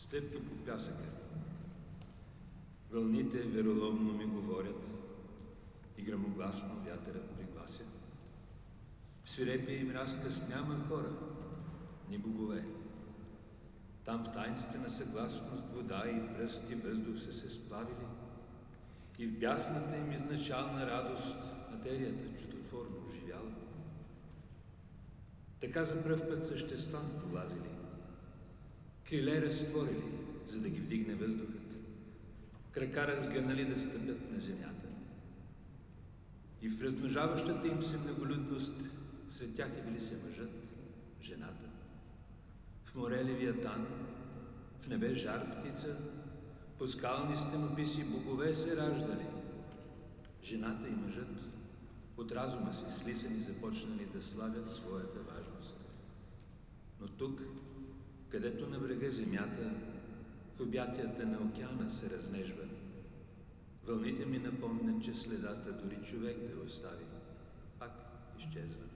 Стъпки по пясъка. Вълните вероломно ми говорят и грамогласно вятърът приглася. В свирепия им разказ няма хора, ни богове. Там в таинствена съгласност вода и пръст и въздух са се сплавили и в бясната им изначална радост материята чудотворно оживяла. Така за пръв път същества полазили, криле разтворили, за да ги вдигне въздухът, крака разгънали да стъпят на земята. И в размножаващата им се многолюдност сред тях явили се мъжът, жената. В море левиатан, в небе жар птица, по скални стенописи богове се раждали. Жената и мъжът от разума си слисани започнали да славят своята важност. Но тук, където на брега земята, в обятията на океана се разнежва, вълните ми напомнят, че следата дори човек да остави, пак изчезва.